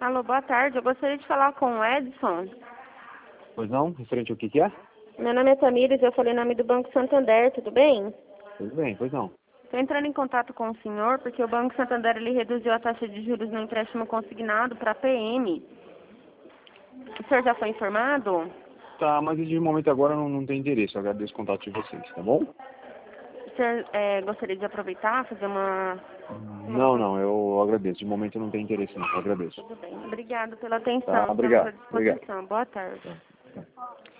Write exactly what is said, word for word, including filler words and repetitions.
Alô, boa tarde. Eu gostaria de falar com o Edson. Pois não? Referente ao que que é? Meu nome é Tamires, eu falei em nome do Banco Santander, tudo bem? Tudo bem, pois não. Estou entrando em contato com o senhor porque o Banco Santander ele reduziu a taxa de juros no empréstimo consignado para P M. O senhor já foi informado? Tá, mas de momento agora não, não tem interesse. Eu agradeço o contato de vocês, tá bom? O senhor é, gostaria de aproveitar, fazer uma... Não, não, eu agradeço. De momento não tem interesse, não. Eu agradeço. Tudo bem. Obrigado pela atenção. Tá, Estamos à obrigado. Obrigado. disposição. Boa tarde. Tá, tá.